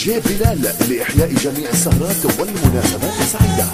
جي بلال لإحياء جميع السهرات والمناسبات السعيدة.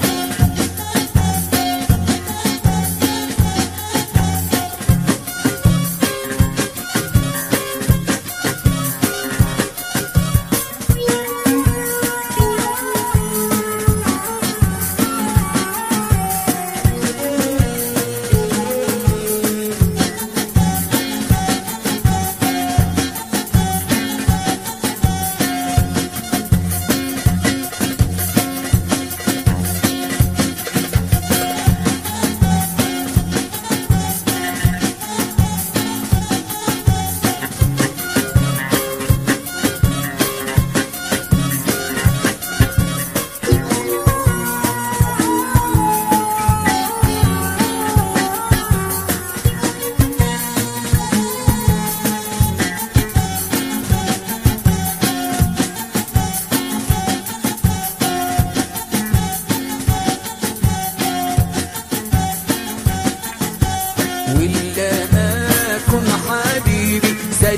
ولقاكم حبيبي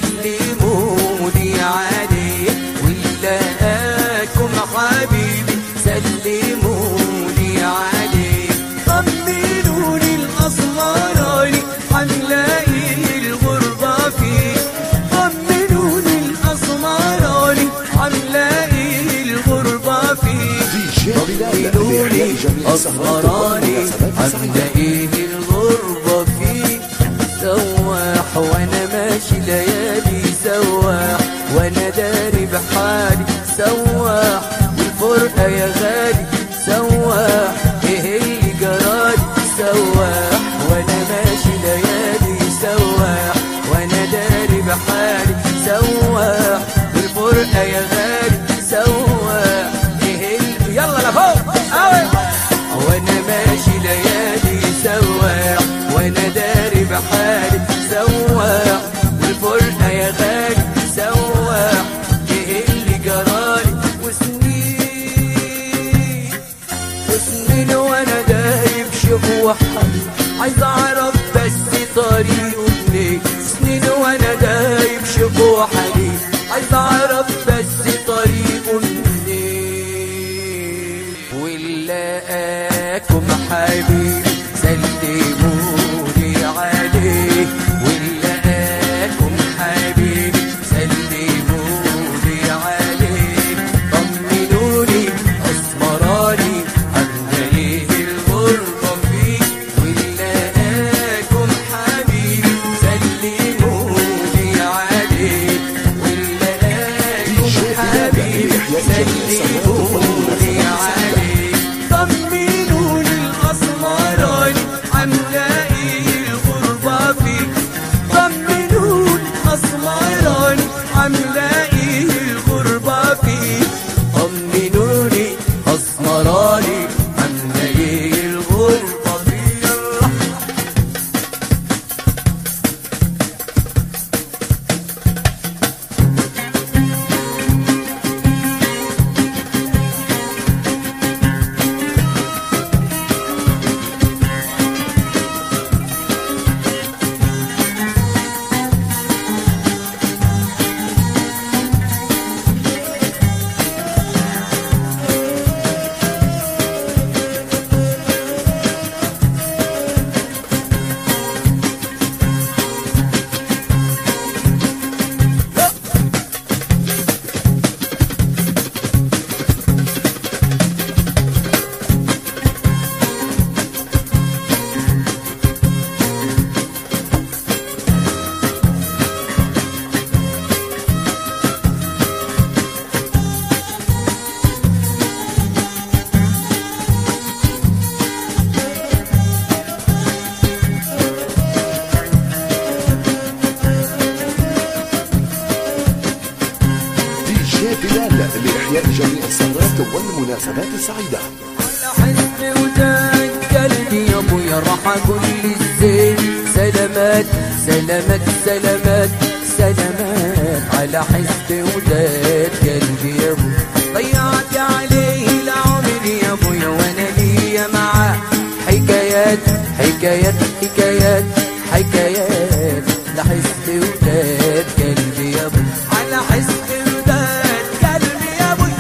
سلموني عليه، ولقاكم حبيبي سلموني عليه. طمنوني الأسمراني حنلاقي الغربة فيه، طمنوني الأسمراني حنلاقي الغربة فيه. طمنوني الأسمراني حنلاقي الغربة فيه. سواح وانا ماشي ليالي، سواح وانا داري بحالي، سواح والفرقة يا غالي، سواح ايه اللي جرالي. سواح وانا ماشي ليالي، سواح وانا داري بحالي، سواح والفرقة يا غالي، سواح ايه اللي يلا لفوق اوي. وانا ماشي ليالي سواح وانا داري بحالي، سواح والفرقة يا غالي، سواح ايه اللي جرالي. وسنين وانا دايب شوق حالي، عايز اعرف بس طريقه منين. سنين وانا دايب شوق حالي، عايز اعرف بس طريقه منين. ولقاكم حبيبي سلموني عليه، ولقاكم حبيبي سلموني عليه. طمنوني أسمراني حنلاقي الغربة فيه، ولقاكم حبيبي سلموني عليه، ولقاكم حبيبي سلموني عليه. طمنوني الأسمراني حنلاقي الغربة فيه، طمنوني أسمراني حنلاقي الغربة فيه، طمنوني أسمراني حنلاقي الغربة فيه. بلال لإحياء جميع السهرات والمناسبات السعيدة. على حسبي ودان قلبي يا ابويا راح اقول الزين. سلامات سلامات سلامات سلامات على حسبي ودان قلبي يا ابويا. ضيعت عليه العمر يا ابويا وانا ليا معاه حكايات حكايات حكايات حكايات. لحسبي ودان قلبي يا ابويا، على حسبي ودان قلبي يا ابويا.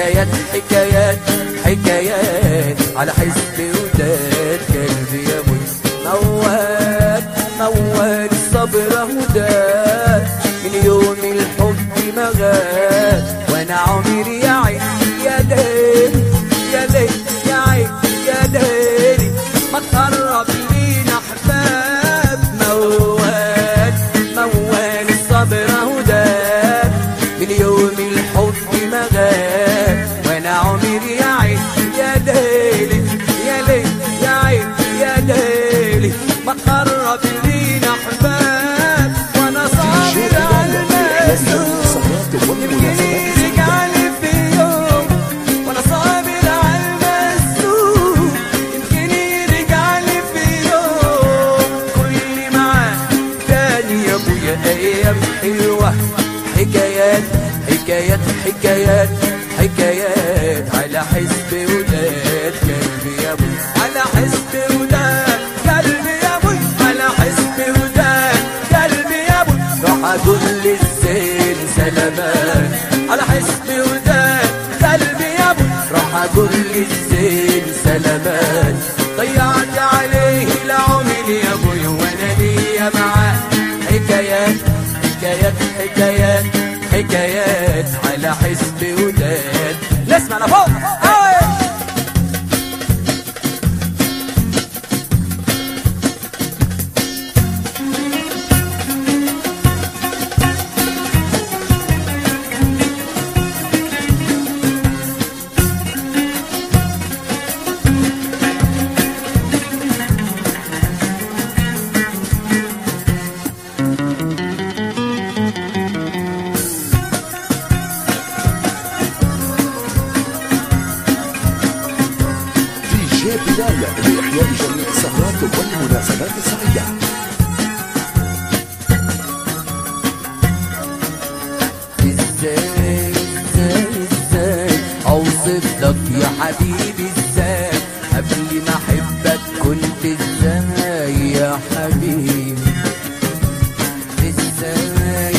حكايات حكايات حكايات على حسب وداد قلبي يا ابوي موال موال الصبر هداد من يوم الحب ما غاب وانا عمري يا عين يا ليل يا ليل يا عين يا ليل ما تقرب لينا احباب موال موال الصبر هداد من يوم الحب ما غاب وانا عمري يا عين يا ليل يا ليل يا عين يا ليل ما تقرب لينا احباب وانا صابر على المسؤول يمكن يرجع لي في يوم وانا صابر على المسؤول يمكن يرجع لي في يوم كل معاه تاني يا ابويا ايام حلوه حكايات حكايات حكايات حكايات على حسب وداد قلبي يا ابوي على حسب وداد قلبي يا ابوي على حسب وداد قلبي يا ابوي راح اقول للزين سلامات على حسب وداد قلبي يا ابوي راح اقول للزين سلامات ضيعت عليه العمر يا ابوي وانا ليا معاه حكايات حكايات حكايات حكايات على حسب وداد نسمع لفوق بداية لإحياء جميع السهرات والمناسبات السعيدة. ازاي اوصف لك يا حبيبي ازاي قبل ما احبك كنت ازاي يا حبيبي ازاي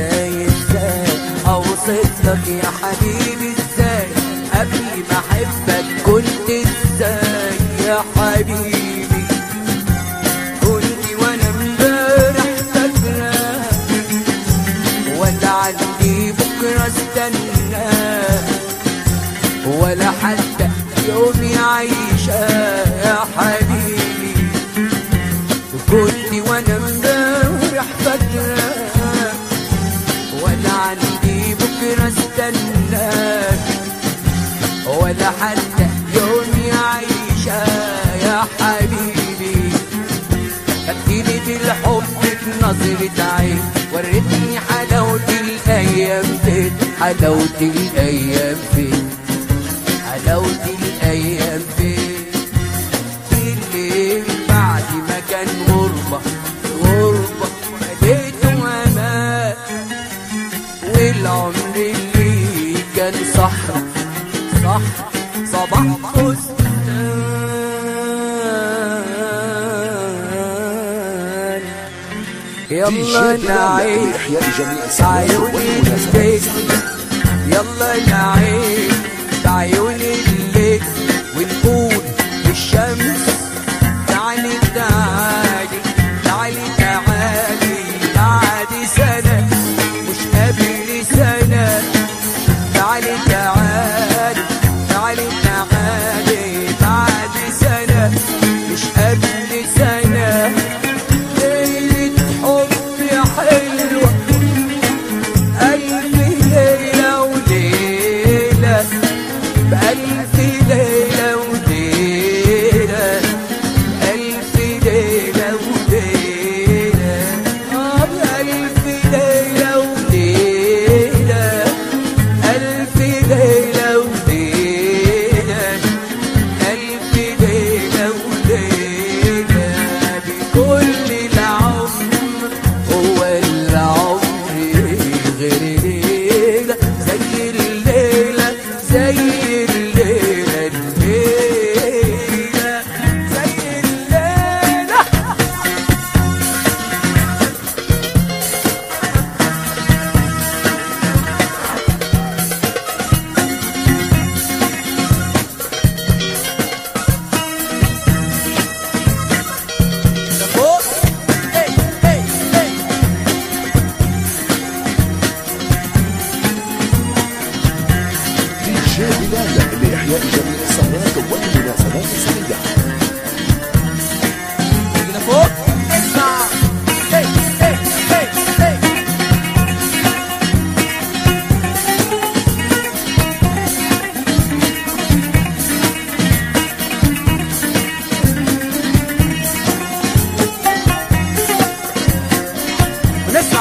اوصف لك يا حبيبي ازاي قبل ما احبك كنت ازاي يا حبيبي كنت وانا امبارح فاكراك ولا عندي بكره استناك ولا حتى يومي عايشه يا حبيبي كنت وانا امبارح فاكراك ولا عندي بكره استناك ولا حتى يومي عايشة يا حبيبي خدتني بالحب في نظرة عين وريتني حلاوة الأيام فين حلاوة الأيام فين حلاوة الأيام فين الليل بعد ما كان غربة غربة خديته أمان والعمر اللي كان صحرا صح صباح فستان يلا نعيش عيوني الليل يلا نعيش عيوني الليل ونقول للشمس تعالي تعالي تعالي تعالي بعد سنة مش قبل سنة تعالي تعالي تعالي تعالي بعد سنة مش قبل سنة ليلة حب حلوة ألف ليلة وليلة بألف ليلة وليلة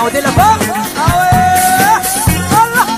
عودينا فوق الله.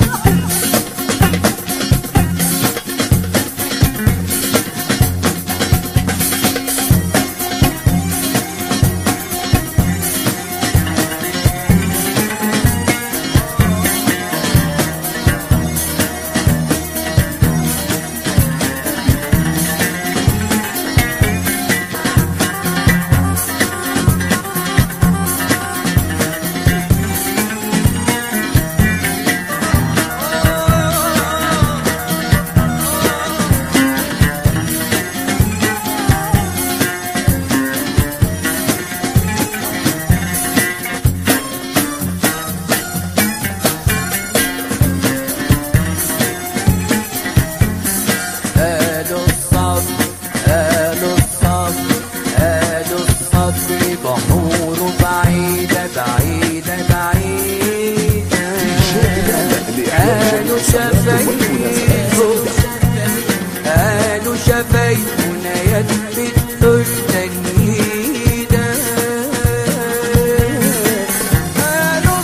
بحور بعيدة بعيدة بعيدة قالوا شفايفنا يدفي الدنيا تنهيدا قالوا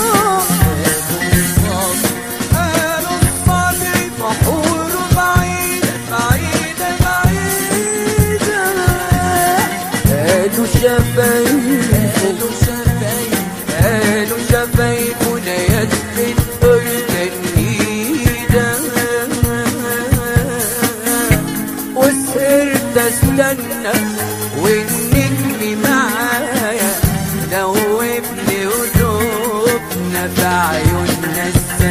الصدر بحور بعيدة بعيدة بعيدة قالوا شفايفنا يدفي الدنيا تنهيدا وسهرت استنى والنجم معايا دوبني قلوبنا بعيوننا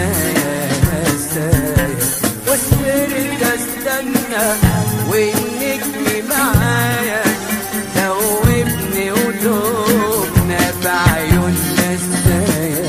السايا وسهرت استنى والنجم معايا دوبني قلوبنا بعيوننا السايا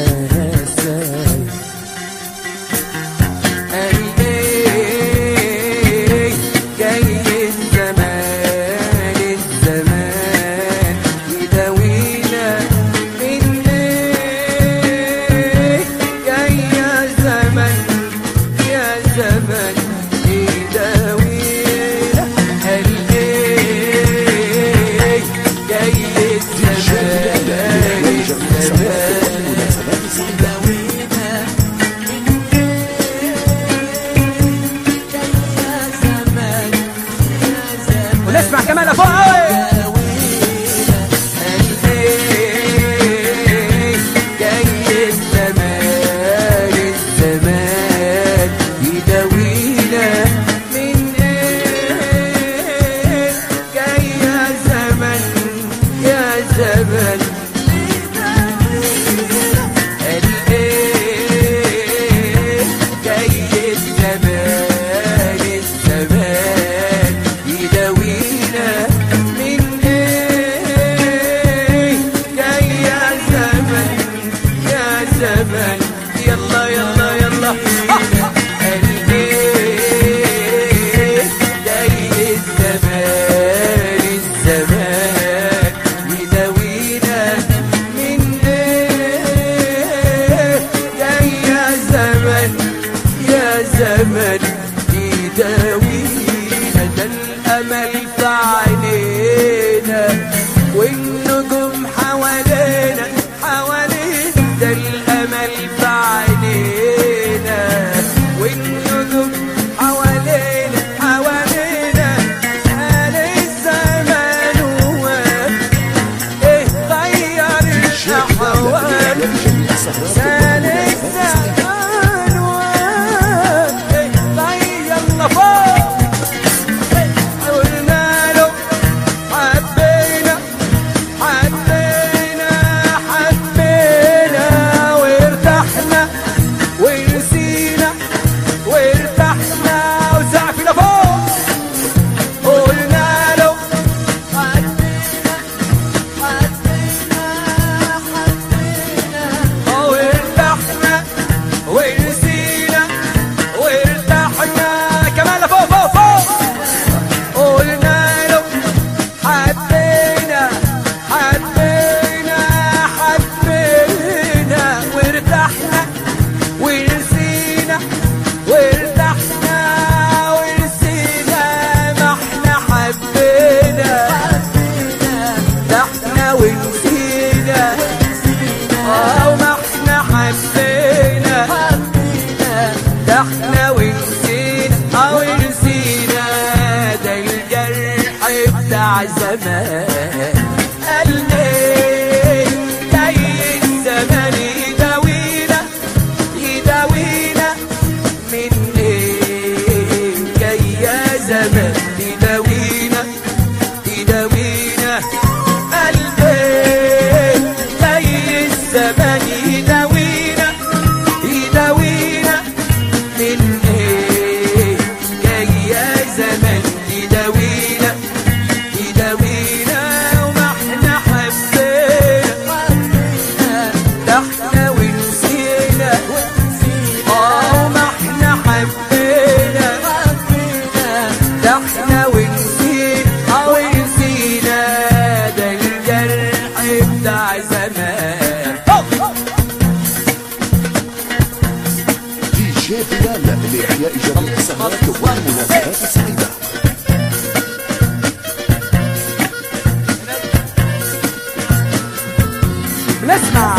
دي جي بلال لإحياء جميع السهرات والمناسبات السعيدة. نسمع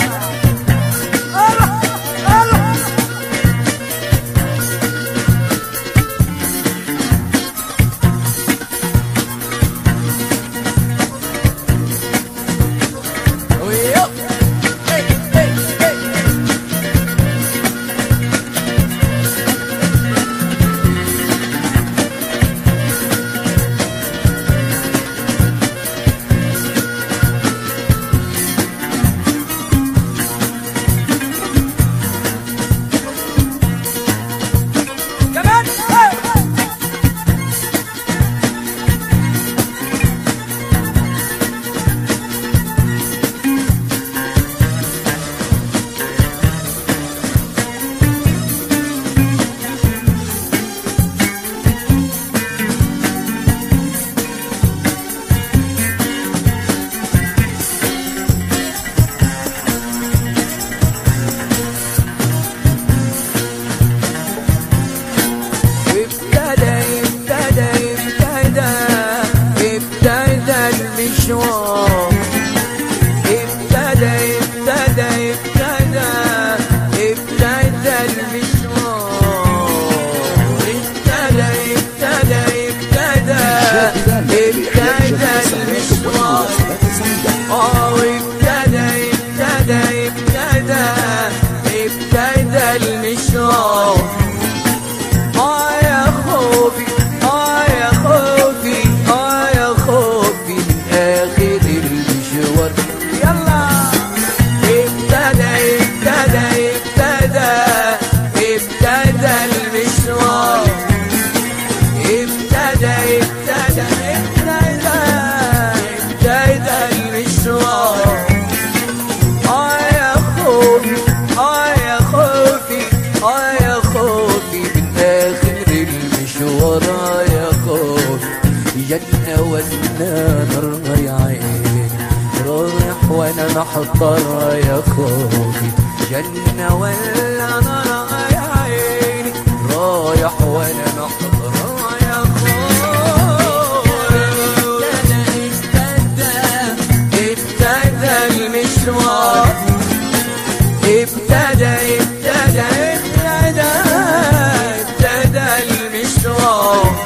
جنة ولا نار يا عيني رايح وانا محضر يا خوفي جنة ولا نار يا عيني رايح وانا محضر يا خوفي ابتدى المشوار ابتدى المشوار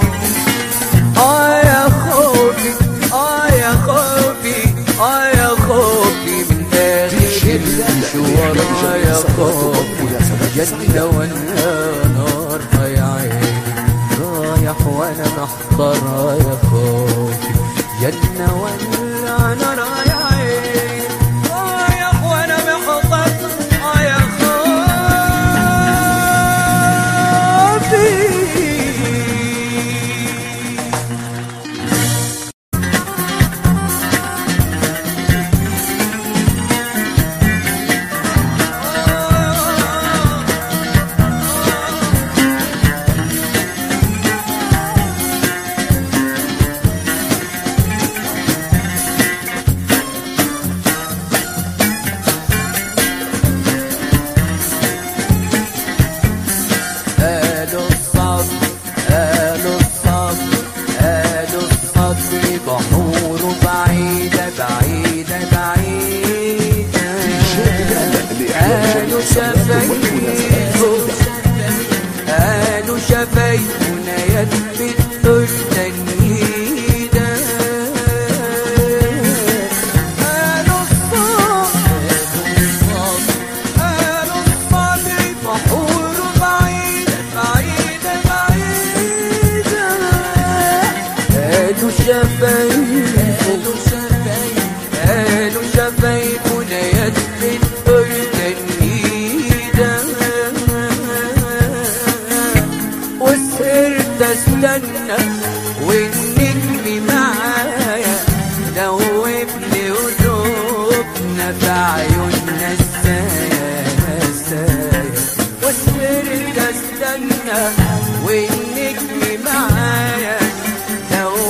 يا خوفي من آخر المشوار يا خوفي جنة ولا نار يا عيني رايح وانا محضر يا خوفي جنة ولا نار يا عيني رايح وانا محضر يا خوفي بحور بعيدة بعيدة بعيدة قالوا شفايفنا يدفي التنهيدة قالوا الصبر بحور بعيدة بعيدة بعيدة قالوا شفايفنا يدفي التنهيدة وسهرت استنى والنجم معايا دوبني قلوبنا بعيوننا السايا وسهرت استنى والنجم معايا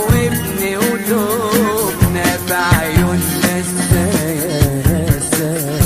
دوبني قلوبنا بعيوننا السايا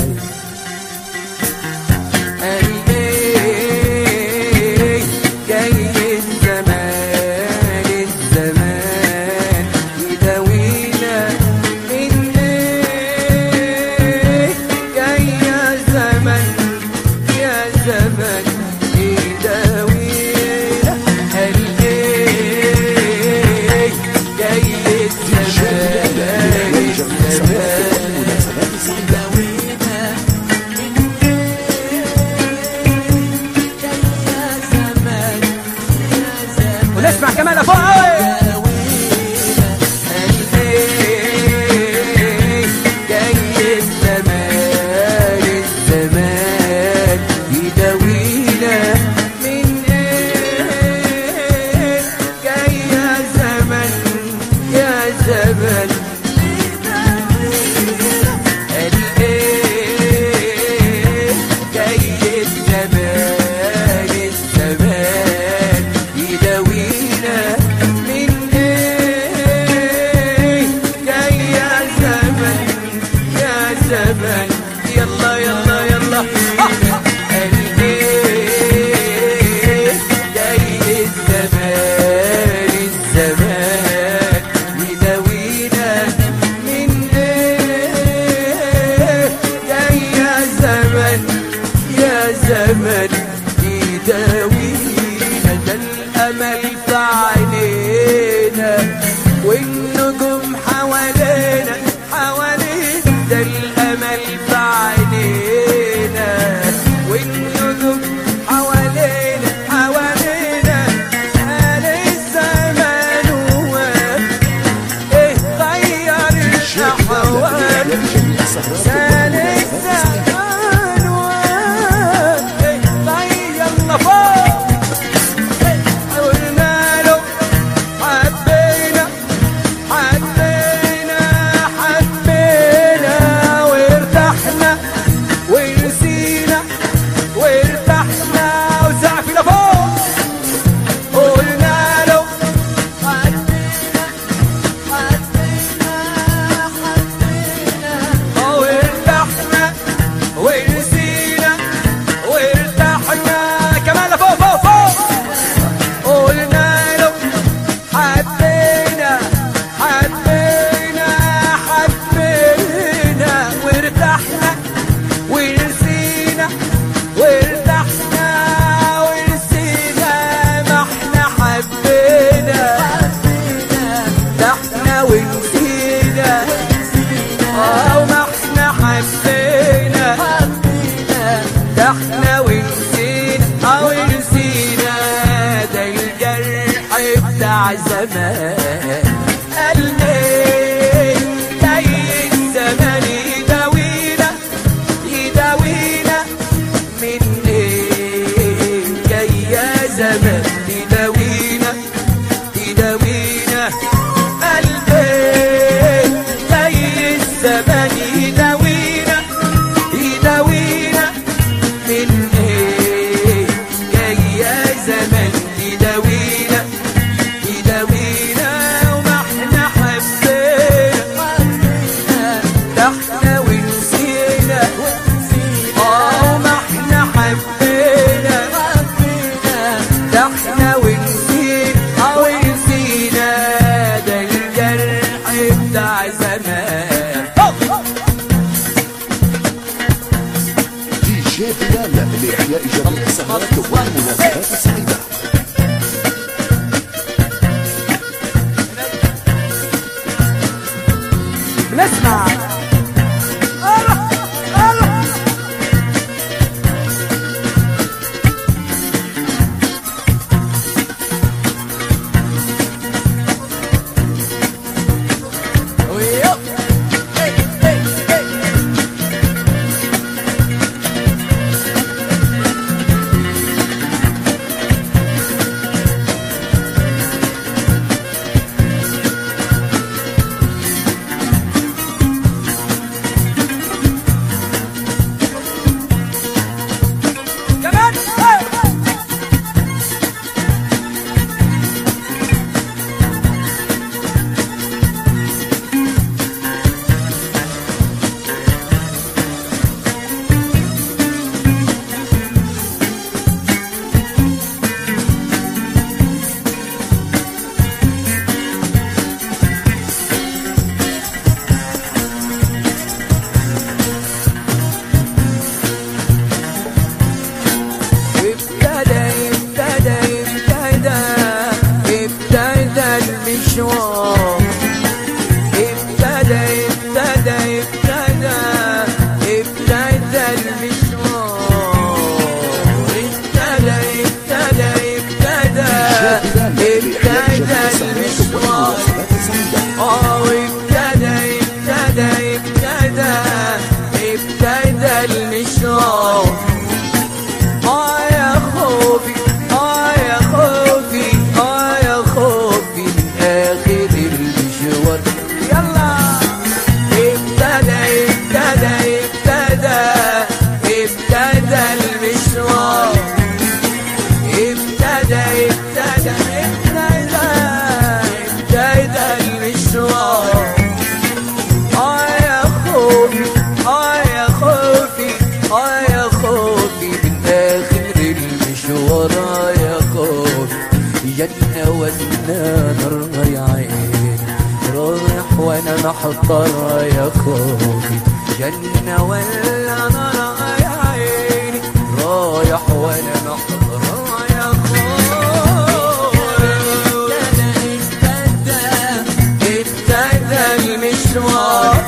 الزمن يلا يلا يلا قلبي جاي الزمان الزمان يداوينا من ايه جاي يا زمن يا زمن يداوينا ده الامل في عينينا والنجوم حوالينا حوالينا ده الامل في عينينا والنجوم حوالينا حوالينا قال الزمان هو ايه غير الاحوال قال الزمان هو ايه غير لفوق قلنا له حبينا حبينا حبينا وارتحنا ونسينا وارتحنا وسقفنا فوق قلنا له حبينا حبينا حبينا وارتحنا ونسينا وارتحنا كمان لفوق فوق فوق قلنا له حبينا حبينا حبينا وارتحنا ونسينا وارتحنا ونسينا ما احنا حبينا ده احنا ونسينا وما احنا حبينا ده احنا ونسينا ونسينا ده الجرح بتاع زمان قلبي جاي الزمان يداوينا يداوينا من ايه جاي يا زمان يداوينا يداوينا قلبي جاي الزمان يداوينا يداوينا من ايه جاي يا زمان يداوينا يداوينا وما احنا حبينا ده احنا ونسينا وما احنا حبينا ده احنا ونسينا ونسينا ده الجرح بتاع زمان دي جي بلال لإحياء جميع السهرات والمناسبات السعيدة. بنسمع المشوار ابتدى المشوار يا خوفي يا خوفي يا خوفي آخر المشوار يلا ابتدى المشوار ابتدى المشوار يا خوفي محضر يا خوفي جنة ولا نار يا عيني رايح وانا محضر يا خوفي ابتدى المشوار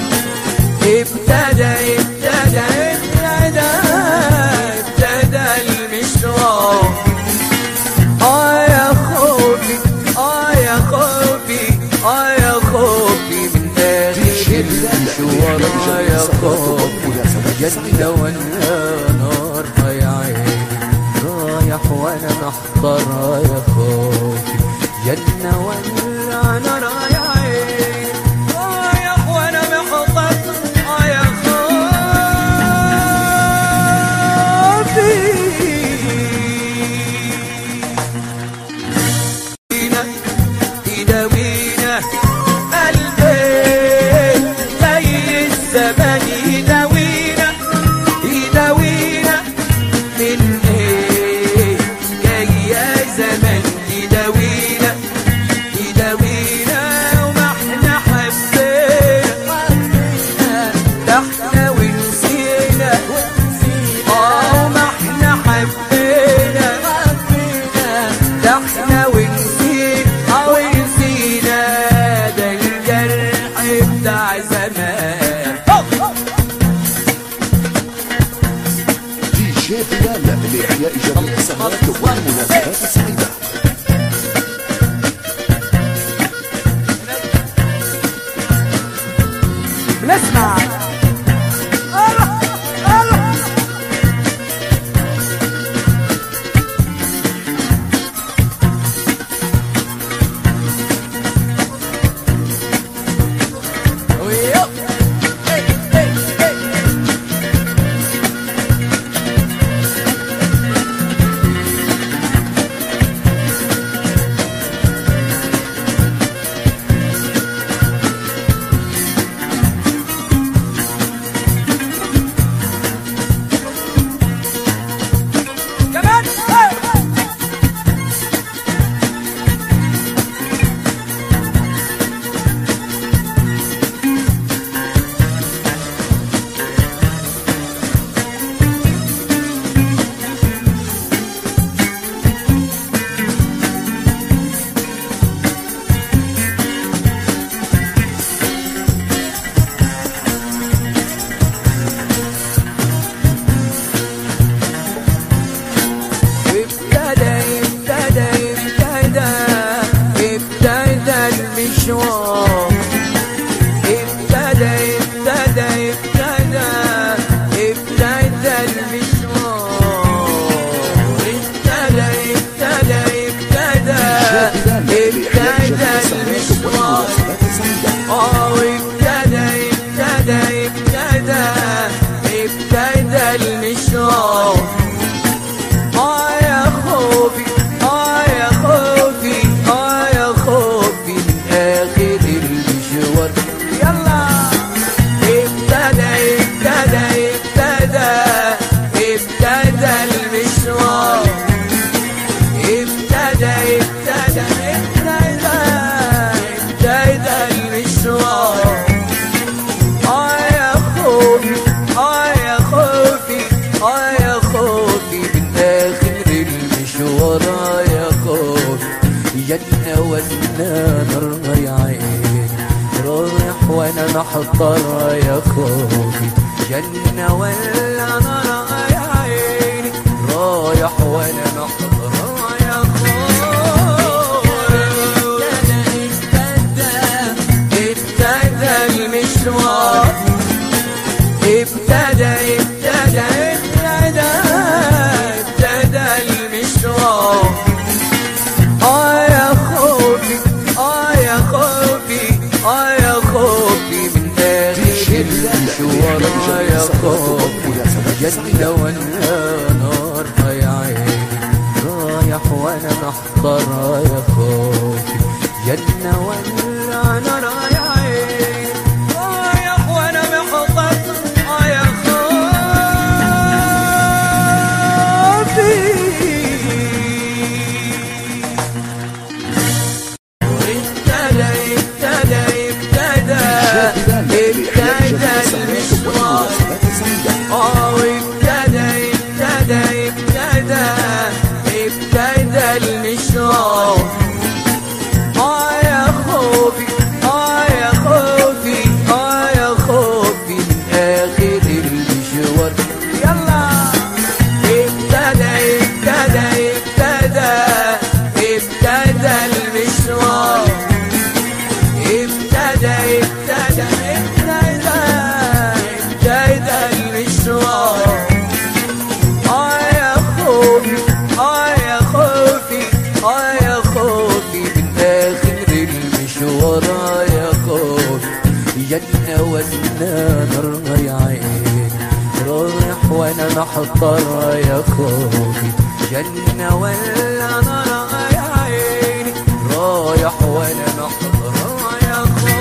ابتدى المشوار يا خوفي يا خوفي يا خوفي من آخر المشوار يا خوفي جنة ولا نار يا عيني رايح وانا محضر يا خوفي جنة ولا نار يا عيني رايح وانا محضر يا خوفي يداوينا قلبي زي الزمان يداوينا من ايه جاي يا زمان يداوينا وما احنا حبينا ده احنا ونسينا وما احنا حبينا ده احنا ونسينا ده الجرح بتاع زمان دي جي بلال لإحياء جميع السهرات والمناسبات السعيدة. بنسمع المشوار ابتدى المشوار ابتدى المشوار ابتدى المشوار يا خوفي يا خوفي يا خوفي من آخر المشوار يلا ابتدى المشوار ابتدى المشوار يا خوفي يا خوفي يا خوفي من آخر المشوار يا خوفي جنة ولا نار يا عيني رايح وانا محضر يا خوفي جنة ولا نار يا عيني رايح وانا محضر يا خوفي ابتدى المشوار ابتدى المشوار يا خوفي يا خوفي يا خوفي من آخر المشوار يا خوفي جنة ولا نار يا عيني رايح وانا محضر يا خوفي جنة ولا نار يا عيني رايح وانا محضر يا خوفي ابتدى وانا محضر يا خوفي جنة ولا نار يا عيني رايح وانا محضر يا خوفي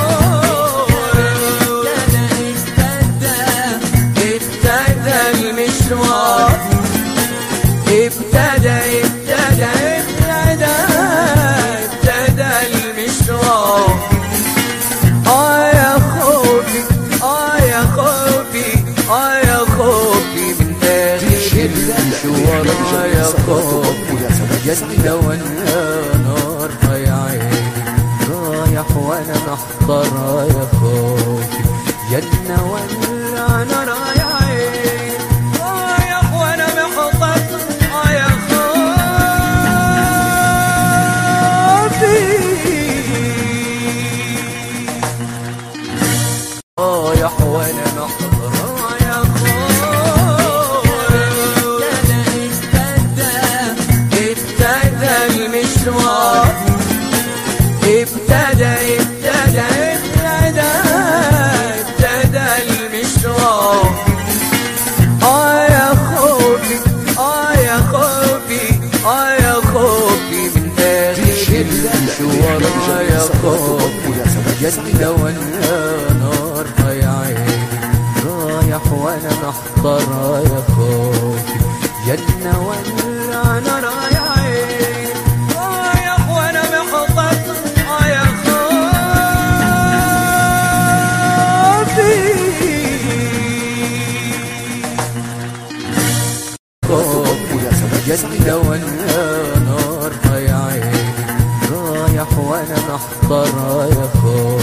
ابتدى المشوار ابتدى المشوار يا خوفي يا خوفي يا خوفي من آخر المشوار يا خوفي جنة ولا نار يا عيني رايح وانا محضر يا خوفي جنة ولا نار يا عيني رايح وانا محضر يا خوفي رايح وانا محضر يا خوفي ابتدى المشوار ابتدى المشوار يا خوفي يا خوفي يا خوفي من آخر المشوار يا خوفي جنة ولا نار يا عيني رايح وانا محضر يا خوفي جنة ولا نار يا عيني رايح وانا محضر يا خوفي جنة ولا نار يا عيني رايح وانا محضر يا خوفي